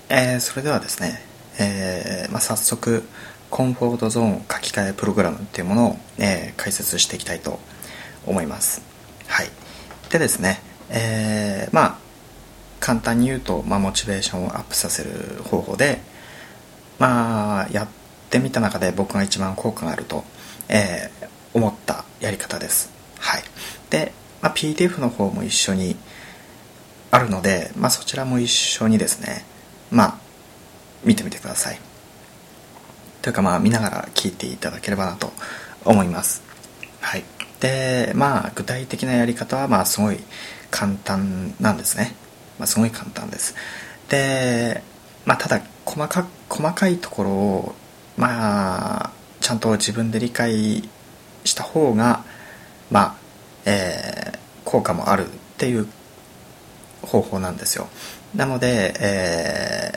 それではですね、早速コンフォートゾーン書き換えプログラムっていうものを、解説していきたいと思います。はい。でですね、簡単に言うと、モチベーションをアップさせる方法で、やってみた中で僕が一番効果があると、思ったやり方です。はい。で、PDF の方も一緒にあるので、そちらも一緒にですね、見てみてください。というか見ながら聞いていただければなと思います。はい。で、具体的なやり方はすごい簡単なんですね。すごい簡単です。で、ただ細かいところをちゃんと自分で理解した方が効果もあるっていう方法なんですよ。なので、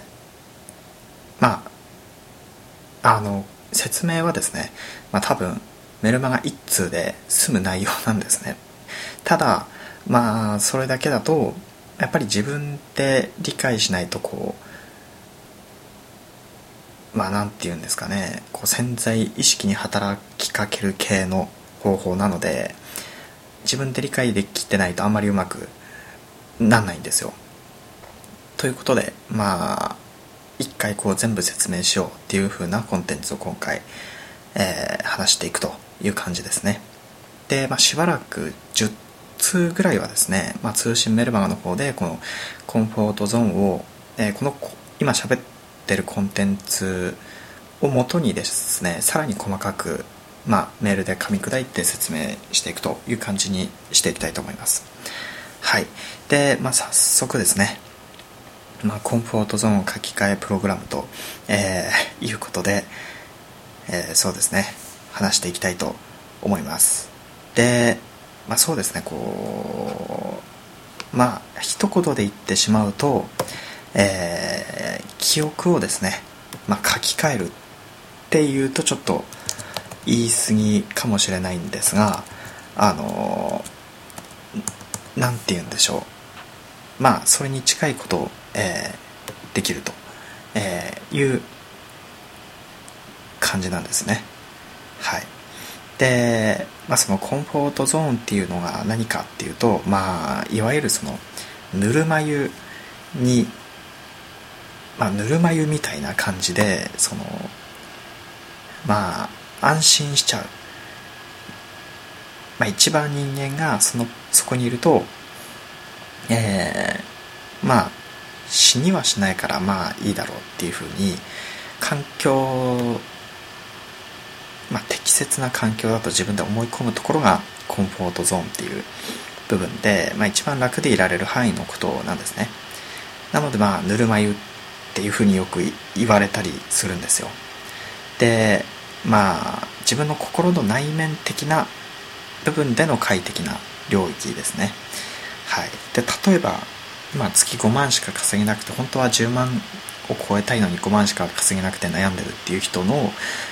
説明はですね、多分メルマガ1通で済む内容なんですね。ただそれだけだとやっぱり自分で理解しないとなんていうんですかね、潜在意識に働きかける系の方法なので、自分で理解できてないとあんまりうまくなんないんですよ。ということで一回全部説明しようっていう風なコンテンツを今回、話していくという感じですね。で、しばらく10通ぐらいはですね、通信メルマガの方でこのコンフォートゾーンを、この今喋ってるコンテンツを元にですね、さらに細かく、メールで噛み砕いて説明していくという感じにしていきたいと思います。はい。で、早速ですね、コンフォートゾーン書き換えプログラムと、いうことで、そうですね、話していきたいと思います。で、そうですね、一言で言ってしまうと、記憶をですね、書き換えるっていうとちょっと言い過ぎかもしれないんですが、なんて言うんでしょう、それに近いことを、できると、いう感じなんですね。はい。で、そのコンフォートゾーンっていうのが何かっていうと、いわゆるそのぬるま湯に、ぬるま湯みたいな感じで、安心しちゃう。一番人間がそこにいると、死にはしないからいいだろうっていう風に環境、適切な環境だと自分で思い込むところがコンフォートゾーンっていう部分で、一番楽でいられる範囲のことなんですね。なのでぬるま湯っていう風によく言われたりするんですよ。で、自分の心の内面的な部分での快適な領域ですね。はい。で、例えば月5万しか稼げなくて、本当は10万を超えたいのに5万しか稼げなくて悩んでるっていう人の、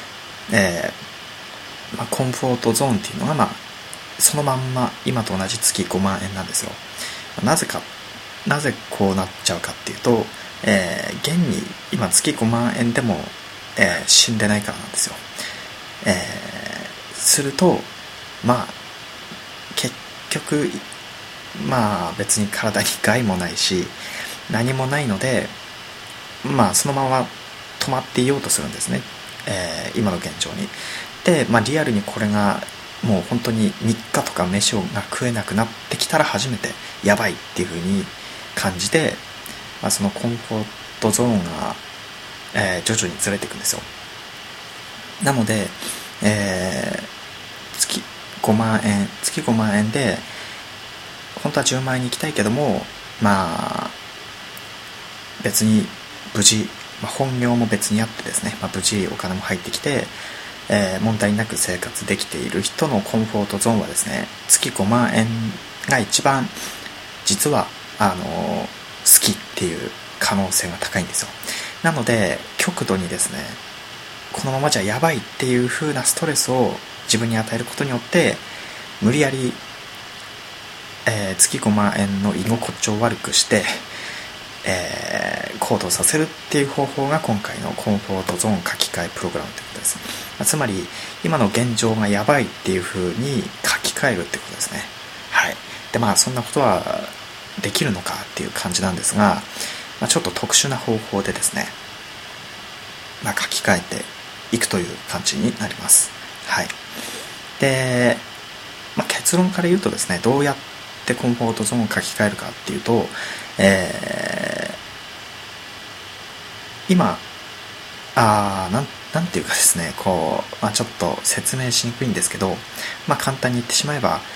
コンフォートゾーンっていうのがそのまんま今と同じ月5万円なんですよ。なぜこうなっちゃうかっていうと、現に今月5万円でも、死んでないからなんですよ。すると結局別に体に害もないし何もないので、そのまま止まっていようとするんですね、今の現状に。で、リアルにこれがもう本当に3日とか飯が食えなくなってきたら初めてやばいっていう風に感じて、そのコンフォートゾーンが、徐々にずれていくんですよ。なので、月5万円で本当は10万円に行きたいけども、別に無事、本業も別にあってですね、無事お金も入ってきて、問題なく生活できている人のコンフォートゾーンはですね、月5万円が一番実は好きっていう可能性が高いんですよ。なので極度にですね、このままじゃやばいっていう風なストレスを自分に与えることによって、無理やり、月5万円の居心地を悪くして、 行動させるっていう方法が今回のコンフォートゾーン書き換えプログラムということです。つまり今の現状がやばいっていう風に書き換えるってことですね。はい。でそんなことはできるのかっていう感じなんですが、ちょっと特殊な方法でですね、書き換えていくという感じになります。はい。で、結論から言うとですね、どうやってコンフォートゾーンを書き換えるかっていうと、今なんていうかですね、ちょっと説明しにくいんですけど、簡単に言ってしまえば、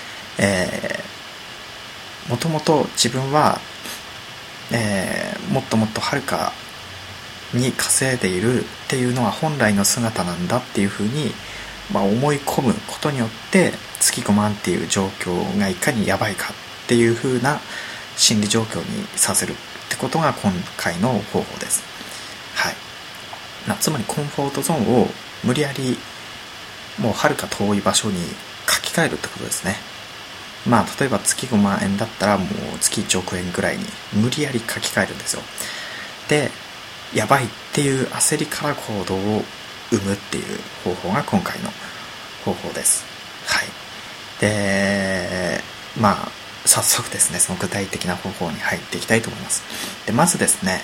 もともと自分は、もっともっとはるかに稼いでいるっていうのは本来の姿なんだっていうふうに、思い込むことによって月5万っていう状況がいかにやばいかっていうふうな心理状況にさせるってことが今回の方法です。はい。つまりコンフォートゾーンを無理やりもうはるか遠い場所に書き換えるってことですね。例えば月5万円だったらもう月1億円ぐらいに無理やり書き換えるんですよ。で、やばいっていう焦りから行動を生むっていう方法が今回の方法です。はい。で、早速ですね、その具体的な方法に入っていきたいと思います。で、まずですね、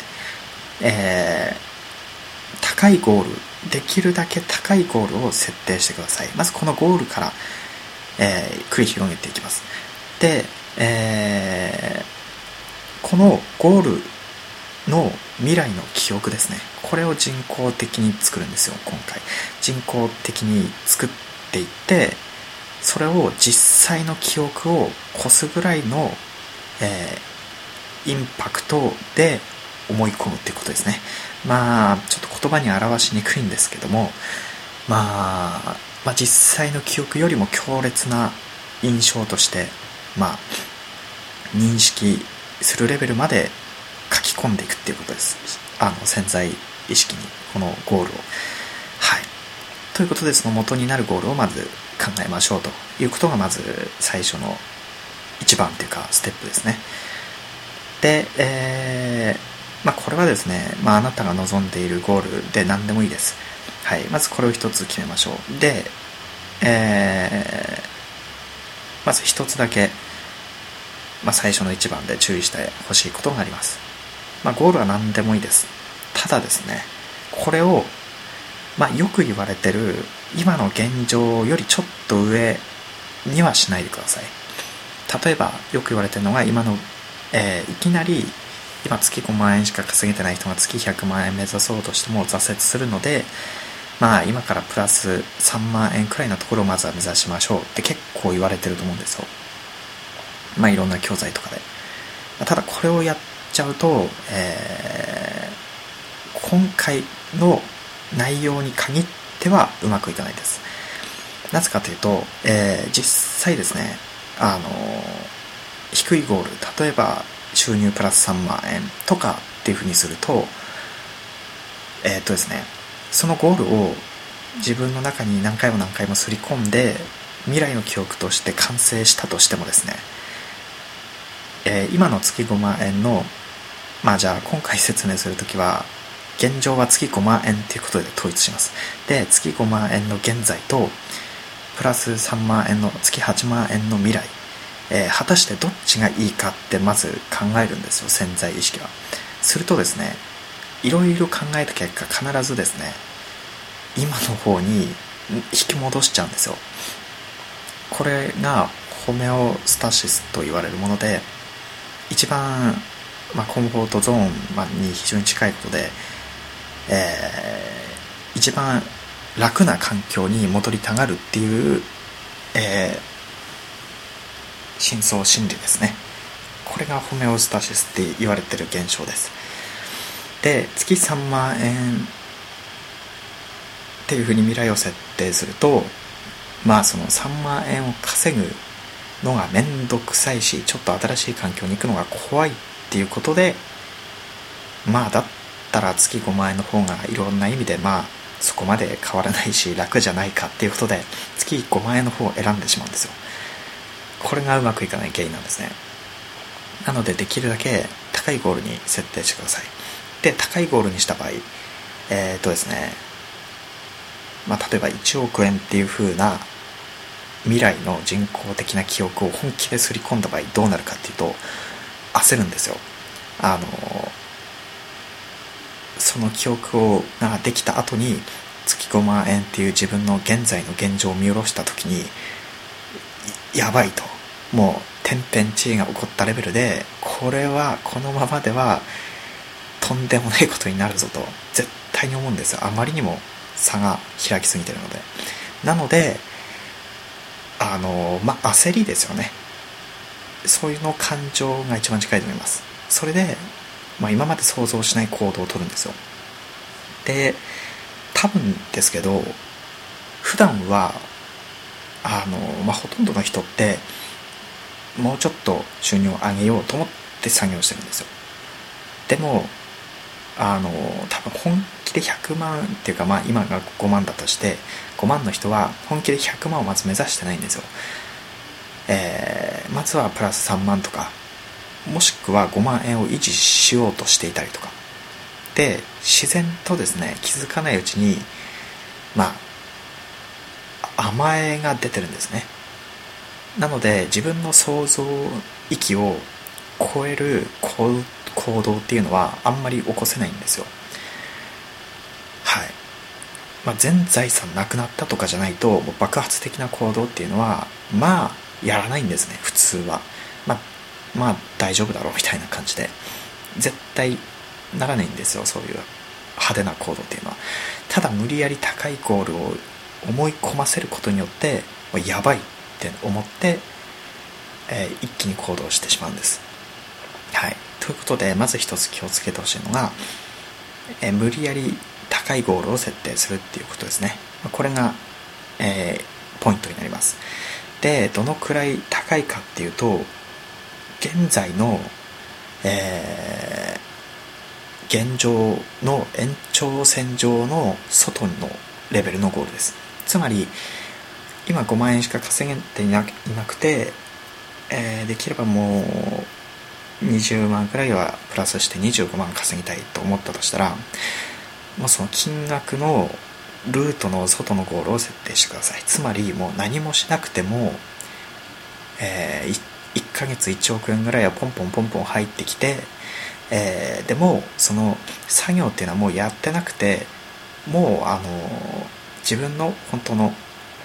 高いゴール、できるだけ高いゴールを設定してください。まずこのゴールから、繰り広げていきます。で、このゴールの未来の記憶ですね、これを人工的に作るんですよ。今回人工的に作っていって、それを実際の記憶を越すぐらいの、インパクトで思い込むっていうことですね。ちょっと言葉に表しにくいんですけども、実際の記憶よりも強烈な印象として認識するレベルまで書き込んでいくっていうことです。潜在意識にこのゴールを。はい。ということで、その元になるゴールをまず考えましょうということがまず最初の一番というかステップですね。で、これはですね、あなたが望んでいるゴールで何でもいいです。はい。まずこれを一つ決めましょう。で、まず一つだけ、最初の一番で注意してほしいことがあります。ゴールは何でもいいです。ただですね、これを、よく言われてる今の現状よりちょっと上にはしないでください。例えばよく言われてるのがいきなり今月5万円しか稼げてない人が月100万円目指そうとしても挫折するので、今からプラス3万円くらいのところをまずは目指しましょうって結構言われてると思うんですよ。いろんな教材とかで。ただこれをやっちゃうと、今回の内容に限ってはうまくいかないです。なぜかというと、実際ですね、低いゴール、例えば収入プラス3万円とかっていうふうにすると、ですね、そのゴールを自分の中に何回も何回も刷り込んで未来の記憶として完成したとしてもですね、今の月5万円のじゃあ今回説明するときは現状は月5万円ということで統一します。で、月5万円の現在とプラス3万円の月8万円の未来、果たしてどっちがいいかってまず考えるんですよ、潜在意識は。するとですね、いろいろ考えた結果必ずですね、今の方に引き戻しちゃうんですよ。これがホメオスタシスと言われるもので、一番、コンフォートゾーンに非常に近いことで、一番楽な環境に戻りたがるっていう、深層心理ですね。これがホメオスタシスって言われてる現象です。で、月3万円っていうふうに未来を設定すると、その3万円を稼ぐのがめんどくさいし、ちょっと新しい環境に行くのが怖いっていうことで、だったら月5万円の方がいろんな意味でそこまで変わらないし楽じゃないかっていうことで月5万円の方を選んでしまうんですよ。これがうまくいかない原因なんですね。なのでできるだけ高いゴールに設定してください。 で高いゴールにした場合ですね、例えば1億円っていう風な未来の人工的な記憶を本気で刷り込んだ場合どうなるかっていうと焦るんですよ。その記憶ができた後に月5万円っていう自分の現在の現状を見下ろした時にやばいと、もう天変地異が起こったレベルで、これはこのままではとんでもないことになるぞと絶対に思うんですよ。あまりにも差が開きすぎてるので。なので焦りですよね。そういうの感情が一番近いと思います。それで、今まで想像しない行動をとるんですよ。で、多分ですけど、普段はほとんどの人ってもうちょっと収入を上げようと思って作業してるんですよ。でも多分本気で100万っていうか、今が5万だとして5万の人は本気で100万をまず目指してないんですよ。まずはプラス3万とか、もしくは5万円を維持しようとしていたりとかで、自然とですね、気づかないうちに甘えが出てるんですね。なので自分の想像域を超える行動っていうのはあんまり起こせないんですよ。はい。全財産なくなったとかじゃないと、もう爆発的な行動っていうのはやらないんですね、普通は。大丈夫だろうみたいな感じで絶対ならないんですよ、そういう派手な行動っていうのは。ただ無理やり高いゴールを思い込ませることによってやばいって思って、一気に行動してしまうんです。はい。ということで、まず一つ気をつけてほしいのが、無理やり高いゴールを設定するっていうことですね。これが、ポイントになります。で、どのくらい高いかっていうと、現在の、現状の延長線上の外のレベルのゴールです。つまり今5万円しか稼げていなくて、できればもう20万くらいはプラスして25万稼ぎたいと思ったとしたら、もうその金額のルートの外のゴールを設定してください。つまりもう何もしなくても、1ヶ月1億円ぐらいはポンポンポンポン入ってきて、でもその作業っていうのはもうやってなくて、もう自分の本当の、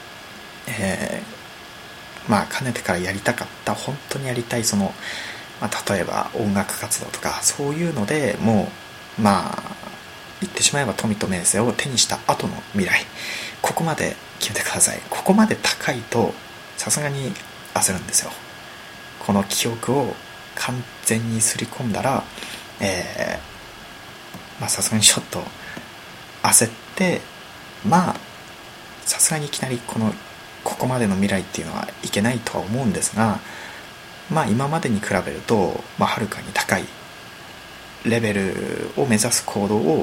かねてからやりたかった本当にやりたい例えば音楽活動とかそういうのでもう言ってしまえば富と名声を手にした後の未来、ここまで決めてください。ここまで高いとさすがに焦るんですよ。この記憶を完全に刷り込んだらさすがにちょっと焦って、さすがにいきなりここまでの未来っていうのはいけないとは思うんですが、今までに比べると、はるかに高いレベルを目指す行動を、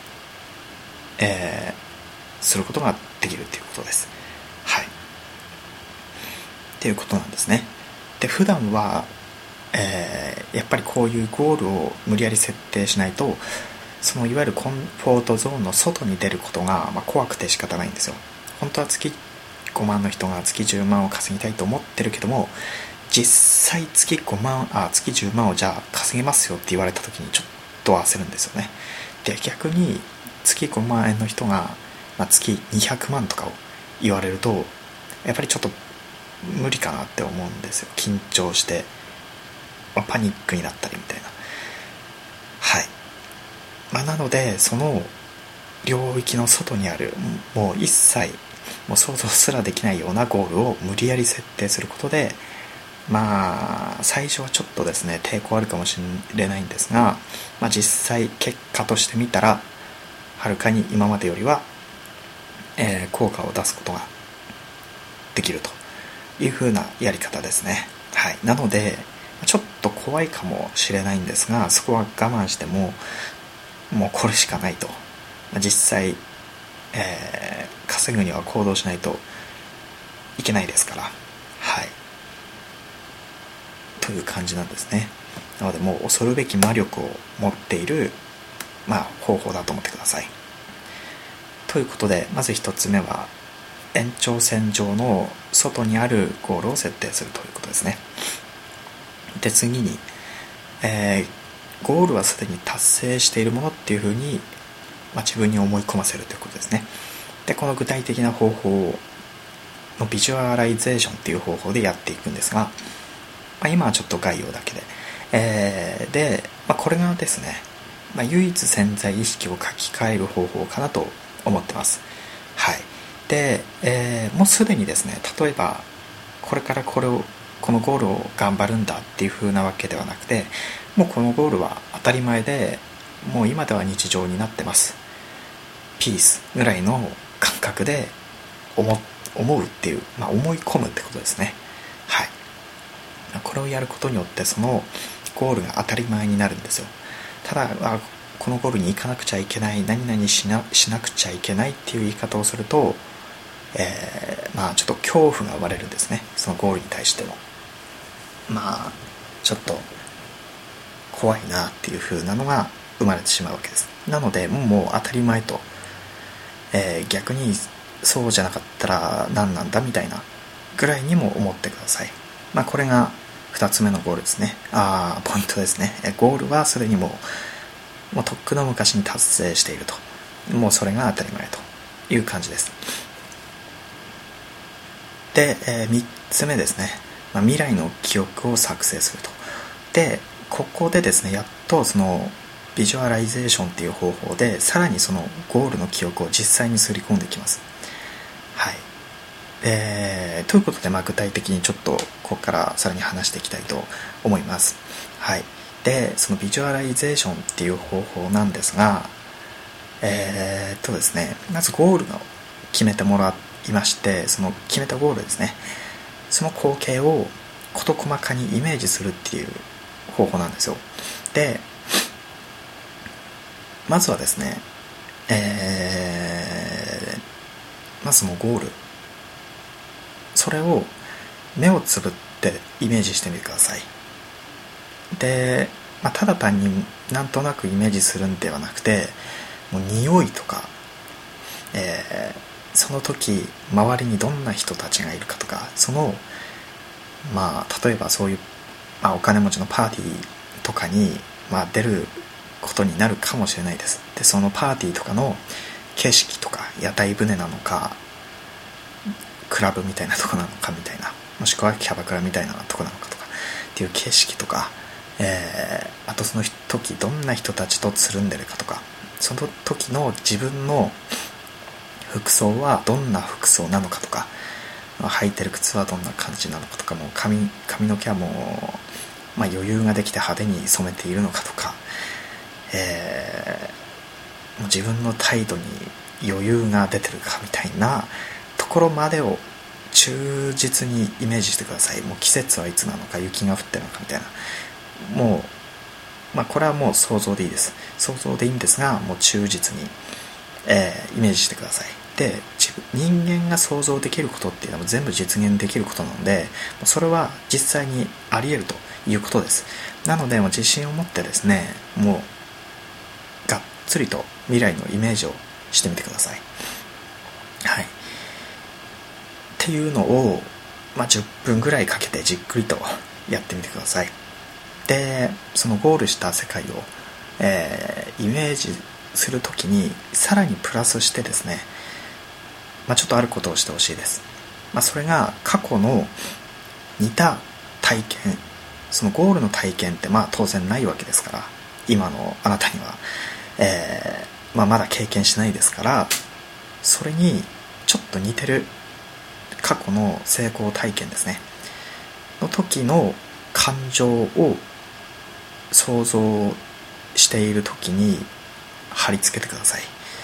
することができるということです。はい。っていうことなんですね。で、普段は、やっぱりこういうゴールを無理やり設定しないと、そのいわゆるコンフォートゾーンの外に出ることが、怖くて仕方ないんですよ。本当は月5万の人が月10万を稼ぎたいと思ってるけども、実際月10万をじゃあ稼げますよって言われた時にちょっと焦るんですよね。で、逆に月5万円の人が、月200万とかを言われるとやっぱりちょっと無理かなって思うんですよ。緊張して、パニックになったりみたいな。はい。なのでその領域の外にある、もう一切もう想像すらできないようなゴールを無理やり設定することで、最初はちょっとですね抵抗あるかもしれないんですが、実際結果として見たらはるかに今までよりは、効果を出すことができるという風なやり方ですね。はい。なのでちょっと怖いかもしれないんですが、そこは我慢してもうこれしかないと。実際、稼ぐには行動しないといけないですから。はい。という感じなんですね。なのでもう恐るべき魔力を持っている、 方法だと思ってください。ということで、まず1つ目は延長線上の外にあるゴールを設定するということですね。で、次に、ゴールはすでに達成しているものっていうふうに、自分に思い込ませるということですね。で、この具体的な方法のビジュアライゼーションっていう方法でやっていくんですが、今はちょっと概要だけで、で、これがですね、唯一潜在意識を書き換える方法かなと思ってます。はい。で、もうすでにですね、例えばこれからこのゴールを頑張るんだっていう風なわけではなくて、もうこのゴールは当たり前で、もう今では日常になってます。ピースぐらいの感覚で思うっていう、思い込むってことですね。はい。これをやることによってそのゴールが当たり前になるんですよ。ただこのゴールに行かなくちゃいけない、何々しなくちゃいけないっていう言い方をすると、ちょっと恐怖が生まれるんですね。そのゴールに対してのちょっと怖いなっていう風なのが生まれてしまうわけです。なのでもう当たり前と、逆にそうじゃなかったら何なんだみたいなぐらいにも思ってください。これが2つ目のゴールですね。ポイントですね。ゴールはすでにもうとっくの昔に達成していると、もうそれが当たり前という感じです。で、3つ目ですね、未来の記憶を作成すると。で、ここでですね、やっとそのビジュアライゼーションっていう方法でさらにそのゴールの記憶を実際にすり込んでいきます。はい。ということで、具体的にちょっとここからさらに話していきたいと思います。はい。で、そのビジュアライゼーションっていう方法なんですが、ですね、まずゴールを決めてもらいまして、その決めたゴールですね、その光景を事細かにイメージするっていう方法なんですよ。で、まずはですね、そのゴール、それを目をつぶってイメージしてみてください。で、ただ単になんとなくイメージするんではなくて、もう匂いとか、その時周りにどんな人たちがいるかとか、その例えばそういう、お金持ちのパーティーとかに、出ることになるかもしれないです。で、そのパーティーとかの景色とか、屋台船なのかクラブみたいなとこなのかみたいな、もしくはキャバクラみたいなとこなのかとかっていう景色とか、あとその時どんな人たちとつるんでるかとか、その時の自分の服装はどんな服装なのかとか、履いてる靴はどんな感じなのかとか、もう髪の毛はもう、余裕ができて派手に染めているのかとか、もう自分の態度に余裕が出てるかみたいなところまでを忠実にイメージしてください。もう季節はいつなのか、雪が降ってるのかみたいな、もう、これはもう想像でいいです。想像でいいんですが、もう忠実に、イメージしてください。で、人間が想像できることっていうのは全部実現できることなので、それは実際にあり得るということです。なので、自信を持ってですね、もうがっつりと未来のイメージをしてみてください。はい。っていうのを、10分ぐらいかけてじっくりとやってみてください。で、そのゴールした世界を、イメージするときにさらにプラスしてですね、ちょっとあることをしてほしいです。それが過去の似た体験、そのゴールの体験って当然ないわけですから、今のあなたには、まだ経験しないですから、それにちょっと似てる過去の成功体験ですねの時の感情を想像している時に貼り付けてください。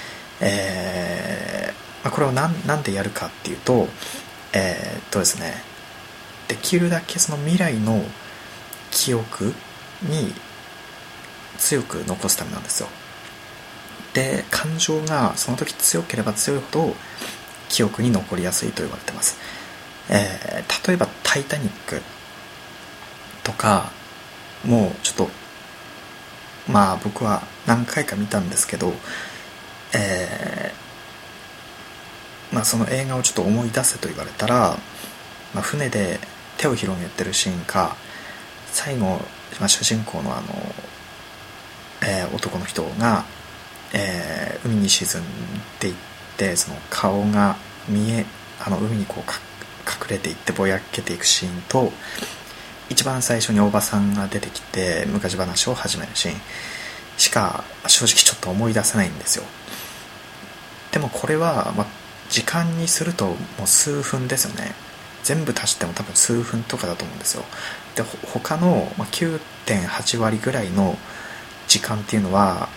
これをなんでやるかっていうと、ですね、できるだけその未来の記憶に強く残すためなんですよ。で、感情がその時強ければ強いほど記憶に残りやすいと言われてます。例えばタイタニックとかもうちょっと僕は何回か見たんですけど、その映画をちょっと思い出せと言われたら、船で手を広げてるシーンか、最後、主人公の男の人が、海に沈んでいって、その顔が海にこう隠れていってぼやけていくシーンと、一番最初におばさんが出てきて昔話を始めるシーンしか正直ちょっと思い出せないんですよ。でもこれは、時間にするともう数分ですよね。全部足しても多分数分とかだと思うんですよ。で他の 9.8 割ぐらいの時間っていうのは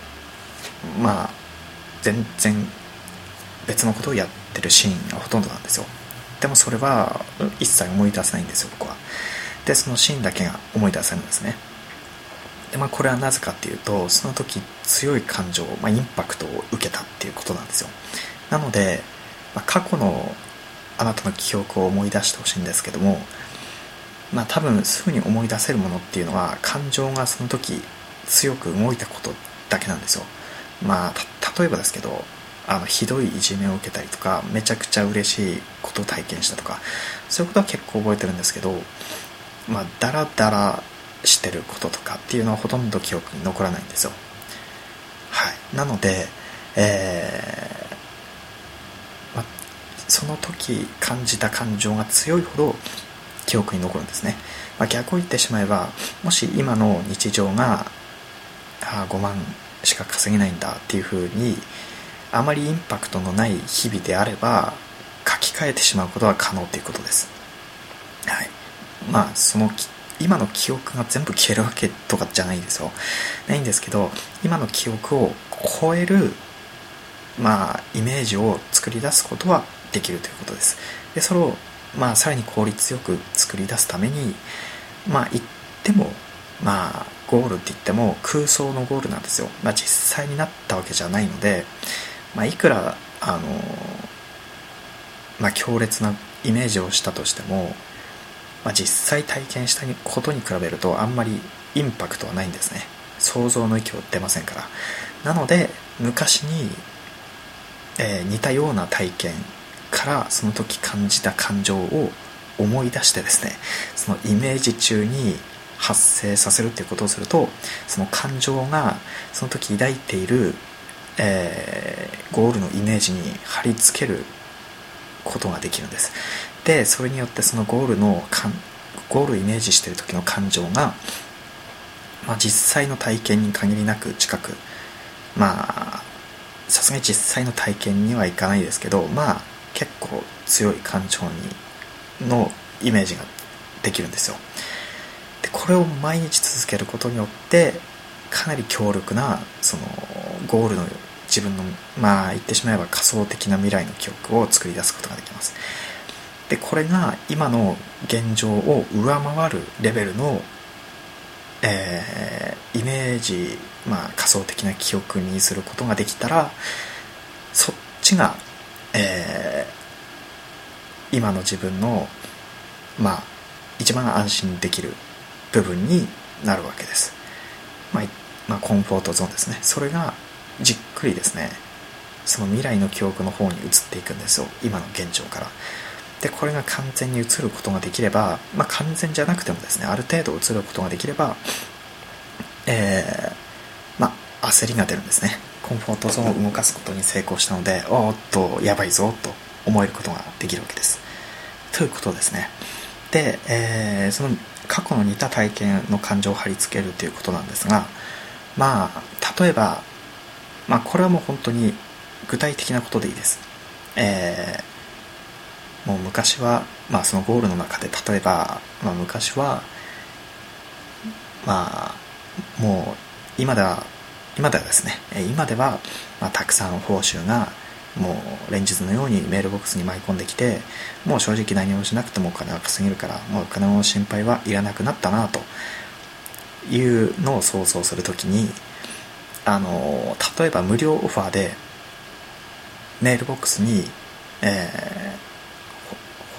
全然別のことをやってるシーンがほとんどなんですよ。でもそれは一切思い出せないんですよ、僕は。でそのシーンだけが思い出せるんですね。でこれはなぜかっていうと、その時強い感情、インパクトを受けたっていうことなんですよ。なので、過去のあなたの記憶を思い出してほしいんですけども、多分すぐに思い出せるものっていうのは、感情がその時強く動いたことだけなんですよ。例えばですけど、ひどいいじめを受けたりとか、めちゃくちゃ嬉しいことを体験したとか、そういうことは結構覚えてるんですけど、ダラダラしてることとかっていうのはほとんど記憶に残らないんですよ。はい。なので、その時感じた感情が強いほど記憶に残るんですね。逆を言ってしまえば、もし今の日常が5万しか稼げないんだっていう風にあまりインパクトのない日々であれば、書き換えてしまうことは可能ということです。はい。その今の記憶が全部消えるわけとかじゃないですよ。ないんですけど、今の記憶を超えるイメージを作り出すことはできるということです。でそれをさらに効率よく作り出すために、言ってもゴールって言っても空想のゴールなんですよ。実際になったわけじゃないので、いくら強烈なイメージをしたとしても、実際体験したことに比べるとあんまりインパクトはないんですね。想像の域を出ませんから。なので昔に、似たような体験からその時感じた感情を思い出してですね、そのイメージ中に発生させるということをすると、その感情がその時抱いている、ゴールのイメージに貼り付けることができるんです。でそれによってそのゴールをイメージしている時の感情が、実際の体験に限りなく近く、さすがに実際の体験にはいかないですけど、結構強い感情のイメージができるんですよ。でこれを毎日続けることによってかなり強力なそのゴールの自分の言ってしまえば仮想的な未来の記憶を作り出すことができます。でこれが今の現状を上回るレベルの、イメージ、仮想的な記憶にすることができたら、そっちが、今の自分の一番安心できる部分になるわけです。コンフォートゾーンですね。それがじっくりですね、その未来の記憶の方に移っていくんですよ、今の現状から。でこれが完全に移ることができれば、完全じゃなくてもですね、ある程度移ることができれば、焦りが出るんですね。コンフォートゾーンを動かすことに成功したので、おーっとやばいぞと思えることができるわけです。ということですね。で、その過去の似た体験の感情を貼り付けるということなんですが、例えば、これはもう本当に具体的なことでいいです。もう昔は、そのゴールの中で、例えば、昔はもう今ではですね、今では、たくさん報酬がもう連日のようにメールボックスに舞い込んできて、もう正直何もしなくてもお金は稼げるから、もうお金の心配はいらなくなったなというのを想像するときに、例えば無料オファーでメールボックスに、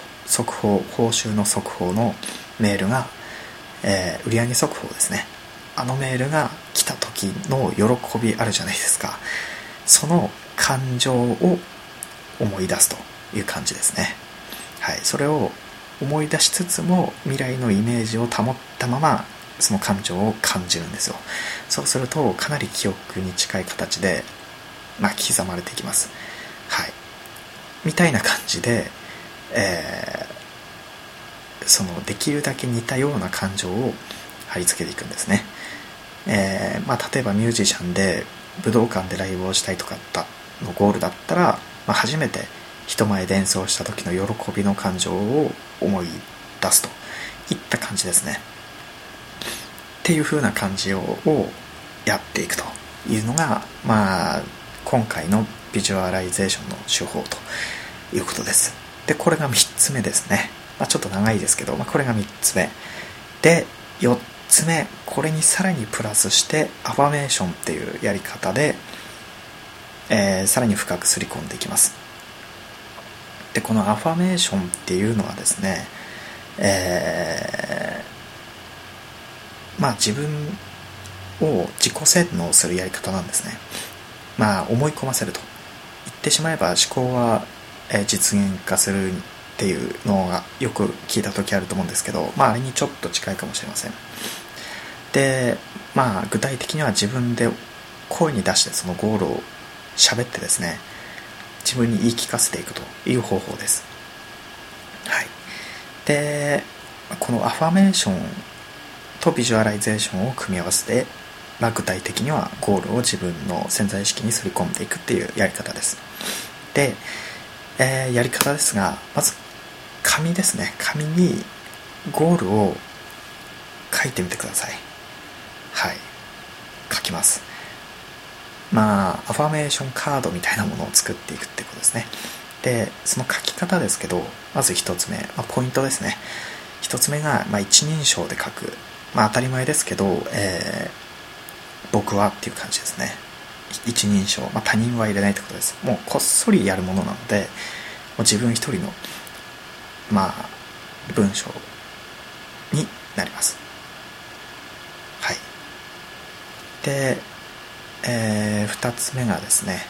報酬の速報のメールが、売上速報ですねあのメールが来た時の喜びあるじゃないですか。その感情を思い出すという感じですね。はい、それを思い出しつつも未来のイメージを保ったままその感情を感じるんですよ。そうするとかなり記憶に近い形で、刻まれていきます。はい、みたいな感じで、そのできるだけ似たような感情を貼り付けていくんですね。例えばミュージシャンで武道館でライブをしたいとかのゴールだったら、初めて人前で演奏した時の喜びの感情を思い出すといった感じですね。っていう風な感じをやっていくというのが、今回のビジュアライゼーションの手法ということです。でこれが3つ目ですね。ちょっと長いですけど、これが3つ目で、4つ目、これにさらにプラスしてアファメーションっていうやり方で、さらに深くすり込んでいきます。でこのアファメーションっていうのはですね、自分を自己洗脳するやり方なんですね。思い込ませると言ってしまえば、思考は実現化するっていうのがよく聞いた時あると思うんですけど、あれにちょっと近いかもしれません。で具体的には自分で声に出してそのゴールを喋ってですね、自分に言い聞かせていくという方法です。はい。でこのアファメーションとビジュアライゼーションを組み合わせて、具体的にはゴールを自分の潜在意識にすり込んでいくっていうやり方です。で、やり方ですが、まず紙ですね。紙にゴールを書いてみてください。はい、書きます。アファメーションカードみたいなものを作っていくってことですね。でその書き方ですけど、まず一つ目、ポイントですね。一つ目が、一人称で書く。当たり前ですけど、僕はっていう感じですね。一人称、他人は入れないってことです。もうこっそりやるものなので、もう自分一人の文章になります。はい。で、2つ目がですね、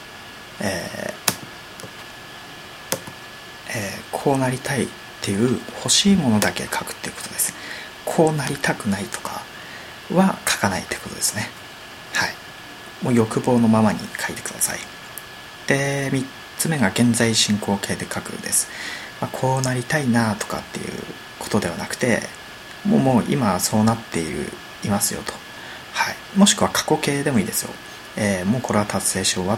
こうなりたいっていう欲しいものだけ書くっていうことです。こうなりたくないとかは書かないってことですね。はい。もう欲望のままに書いてください。で3つ目が現在進行形で書くです。こうなりたいなとかっていうことではなくて、もう今そうなっていますよと。はい。もしくは過去形でもいいですよ。もうこれは達成し終わって、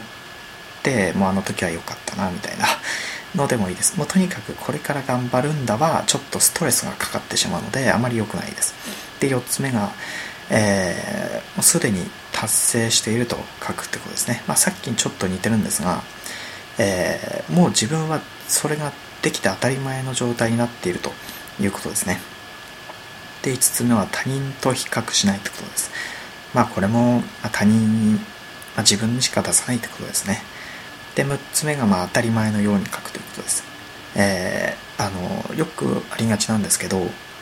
もうあの時は良かったなみたいなのでもいいです。もうとにかくこれから頑張るんだはちょっとストレスがかかってしまうのであまり良くないです。で4つ目が、もうすでに達成していると書くってことですね。さっきにちょっと似てるんですが、もう自分はそれができて当たり前の状態になっているということですね。で5つ目は他人と比較しないってことです。これも他人、自分にしか出さないってことですね。で6つ目が当たり前のように書くということです。よくありがちなんですけど、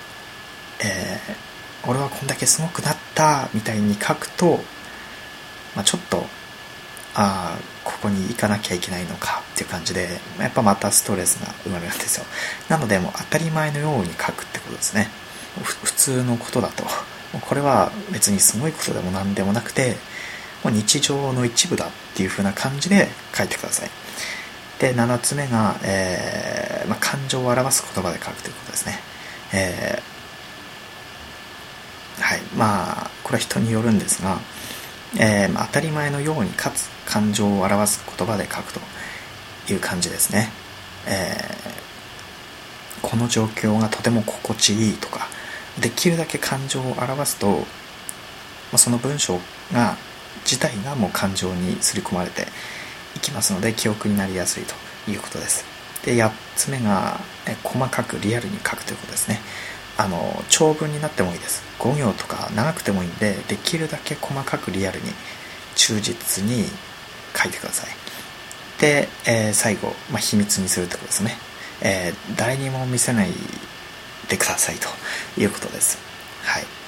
俺はこんだけすごくなったみたいに書くと、ちょっとここに行かなきゃいけないのかっていう感じで、やっぱまたストレスが生まれるんですよ。なのでもう当たり前のように書くってことですね。普通のことだと、これは別にすごいことでも何でもなくて、もう日常の一部だっていう風な感じで書いてください。で7つ目が、感情を表す言葉で書くということですね。はい。これは人によるんですが、当たり前のようにかつ感情を表す言葉で書くという感じですね。この状況がとても心地いいとか、できるだけ感情を表すと、その文章が自体がもう感情に刷り込まれていきますので記憶になりやすいということです。で8つ目が細かくリアルに書くということですね。長文になってもいいです。5行とか長くてもいいんで、できるだけ細かくリアルに忠実に書いてください。で、最後、秘密にするってことですね。誰にも見せないでくださいということです。はい。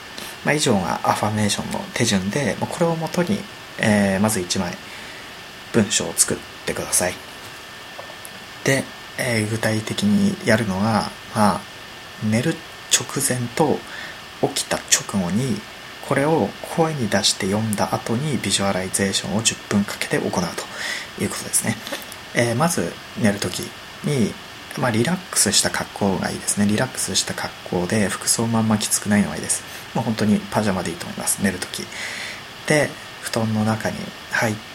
以上がアファメーションの手順で、これをもとに、まず1枚文章を作ってください。で、具体的にやるのは、寝る直前と起きた直後にこれを声に出して読んだ後にビジュアライゼーションを10分かけて行うということですね。まず寝るときに、リラックスした格好がいいですね。リラックスした格好で服装もあんまきつくないのがいいです。本当にパジャマでいいと思います。寝るときで布団の中に入って、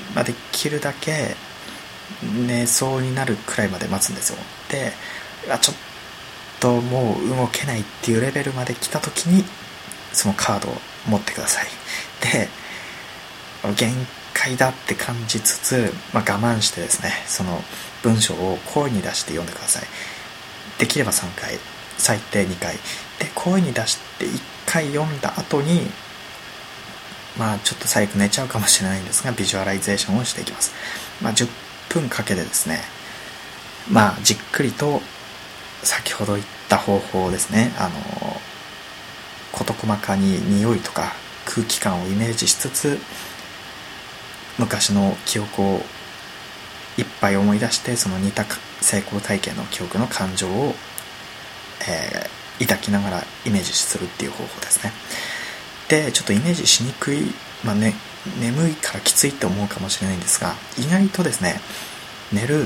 できるだけ寝そうになるくらいまで待つんですよ。でちょっともう動けないっていうレベルまで来た時にそのカードを持ってください。で限界だって感じつつ、我慢してですね、その文章を声に出して読んでください。できれば3回、最低2回で声に出して1回読んだ後にちょっと最悪寝ちゃうかもしれないんですが、ビジュアライゼーションをしていきます。10分かけてですね、じっくりと先ほど言った方法ですね、事細かに匂いとか空気感をイメージしつつ、昔の記憶をいっぱい思い出して、その似た成功体験の記憶の感情を、抱きながらイメージするっていう方法ですね。でちょっとイメージしにくい、眠いからきついって思うかもしれないんですが、意外とですね、寝る、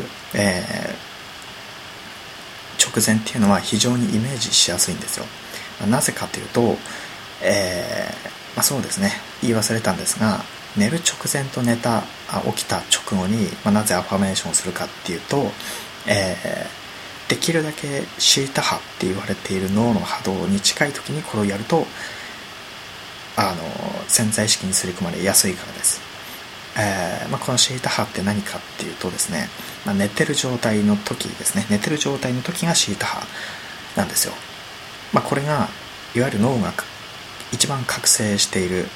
直前っていうのは非常にイメージしやすいんですよ。なぜかというと、そうですね、言い忘れたんですが、寝る直前と起きた直後に、なぜアファメーションをするかっていうと、できるだけシータ波って言われている脳の波動に近い時にこれをやると潜在意識に刷り込まれやすいからです。このシータ波って何かっていうとですね、寝てる状態の時ですね、寝てる状態の時がシータ波なんですよ。これがいわゆる脳が一番覚醒している、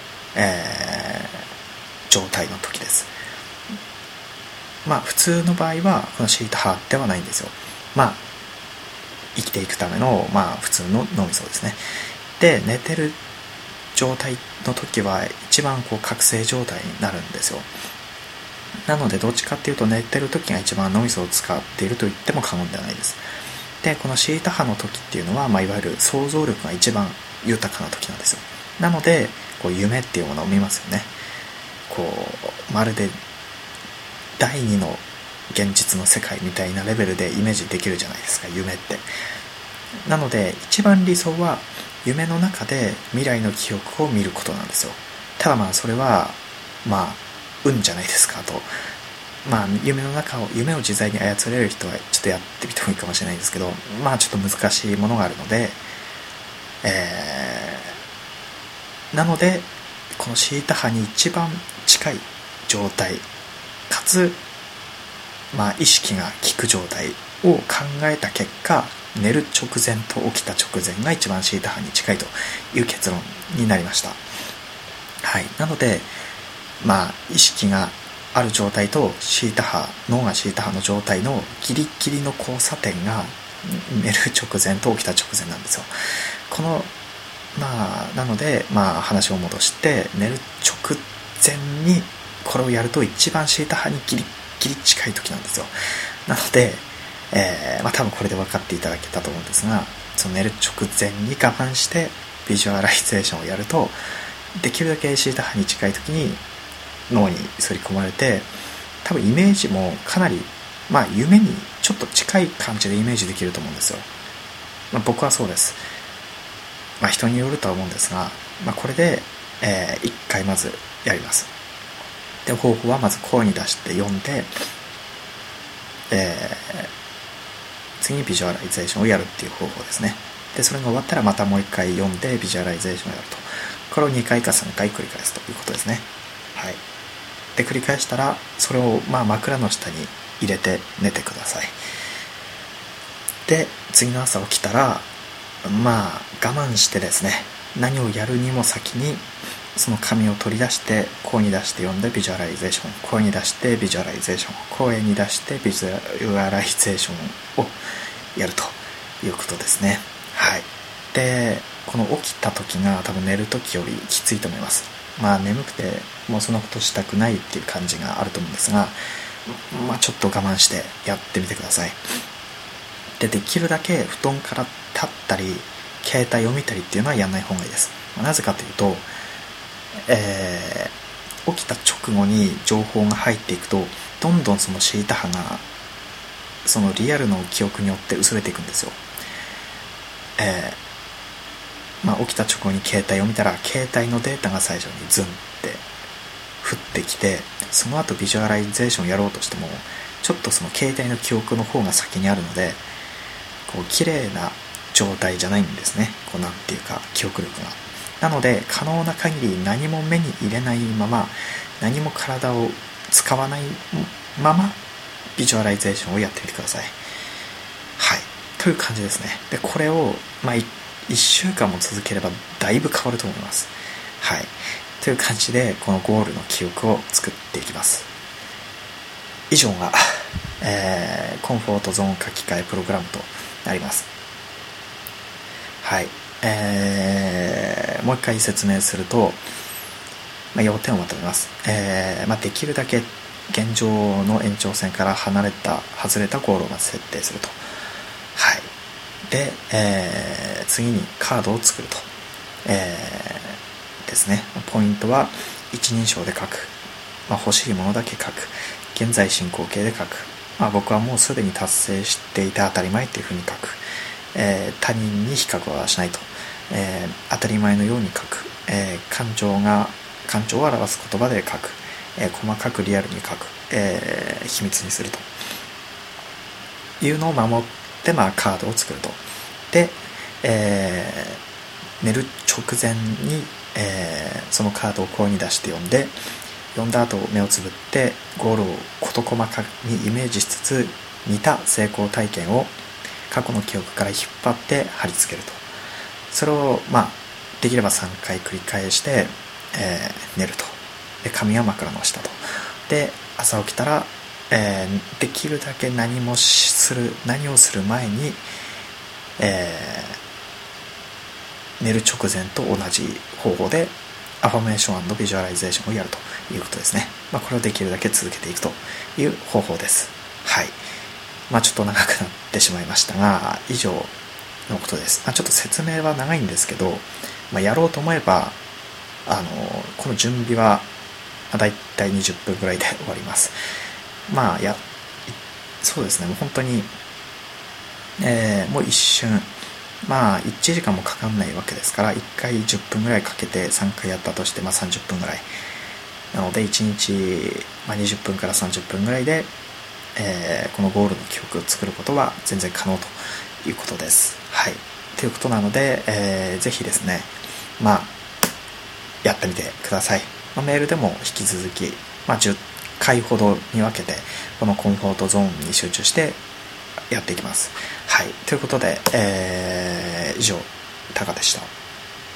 状態の時です。普通の場合はこのシータ波ではないんですよ。生きていくための普通の脳みそですね。で寝てる状態の時は一番覚醒状態になるんですよ。なのでどっちかっていうと寝てる時が一番脳みそを使っていると言っても過言ではないです。でこのシータ波の時っていうのは、いわゆる想像力が一番豊かな時なんですよ。なので夢っていうものを見ますよね。まるで第二の現実の世界みたいなレベルでイメージできるじゃないですか、夢って。なので一番理想は夢の中で未来の記憶を見ることなんですよ。ただそれは運じゃないですかと。夢を自在に操れる人はちょっとやってみてもいいかもしれないんですけど、ちょっと難しいものがあるので、なのでこのシータ波に一番近い状態かつ、意識が効く状態を考えた結果、寝る直前と起きた直前が一番シータ波に近いという結論になりました。なので意識がある状態と脳がシータ波の状態のギリギリの交差点が寝る直前と起きた直前なんですよ。なので話を戻して、寝る直前にこれをやると一番シータ波にギリギリ近い時なんですよ。なので、多分これで分かっていただけたと思うんですが、その寝る直前に我慢してビジュアライゼーションをやると、できるだけシータ波に近い時に脳に刷り込まれて、多分イメージもかなり夢にちょっと近い感じでイメージできると思うんですよ。僕はそうです。人によるとは思うんですが、これで、1回まずやります。で方法はまず声に出して読んで、次にビジュアライゼーションをやるっていう方法ですね。でそれが終わったらまたもう1回読んでビジュアライゼーションをやると。これを2回か3回繰り返すということですね。で繰り返したらそれを枕の下に入れて寝てください。で次の朝起きたら我慢してですね、何をやるにも先にその紙を取り出して声に出して読んでビジュアライゼーション、声に出してビジュアライゼーション、声に出してビジュアライゼーションをやるということですね。でこの起きた時が多分寝る時よりきついと思います。眠くてもうそんなことしたくないっていう感じがあると思うんですが、ちょっと我慢してやってみてください。できるだけ布団から立ったり携帯を見たりっていうのはやらない方がいいです。なぜかというと、起きた直後に情報が入っていくと、どんどんその知りた派がそのリアルの記憶によって薄れていくんですよ。起きた直後に携帯を見たら、携帯のデータが最初にズンって降ってきて、その後ビジュアライゼーションをやろうとしても、ちょっとその携帯の記憶の方が先にあるので、綺麗な状態じゃないんですね。なんていうか記憶力が。なので可能な限り何も目に入れないまま、何も体を使わないままビジュアライゼーションをやってみてください。はい、という感じですね。でこれを1週間も続ければだいぶ変わると思います。はい、という感じでこのゴールの記憶を作っていきます。以上が、コンフォートゾーン書き換えプログラムとなります。はい、もう一回説明すると、要点をまとめます。できるだけ現状の延長線から外れたゴールをまず設定すると。はい。で、次にカードを作ると。ですね。ポイントは一人称で書く。欲しいものだけ書く。現在進行形で書く。僕はもうすでに達成していて当たり前というふうに書く。他人に比較はしないと。当たり前のように書く。感情を表す言葉で書く。細かくリアルに書く。秘密にするというのを守って、カードを作ると。で、寝る直前に、そのカードを声に出して読んだ後目をつぶってゴールを事細かにイメージしつつ、似た成功体験を過去の記憶から引っ張って貼り付けると。それをできれば3回繰り返して、寝ると。で髪は枕の下と。で朝起きたら、できるだけ何をする前に、寝る直前と同じ方法でアファメーション&ビジュアライゼーションをやるということですね。これをできるだけ続けていくという方法です。はい。ちょっと長くなってしまいましたが、以上のことです。ちょっと説明は長いんですけど、やろうと思えばこの準備はだいたい20分ぐらいで終わります。そうですね。もう本当に、もう一瞬、1時間もかかんないわけですから、1回10分ぐらいかけて3回やったとして、30分ぐらいなので、1日、20分から30分ぐらいで、このゴールの記憶を作ることは全然可能ということです。はい。ということなので、ぜひですね、やってみてください。メールでも引き続き、10回ほどに分けてこのコンフォートゾーンに集中してやっていきます。はい。ということで、以上タカでした。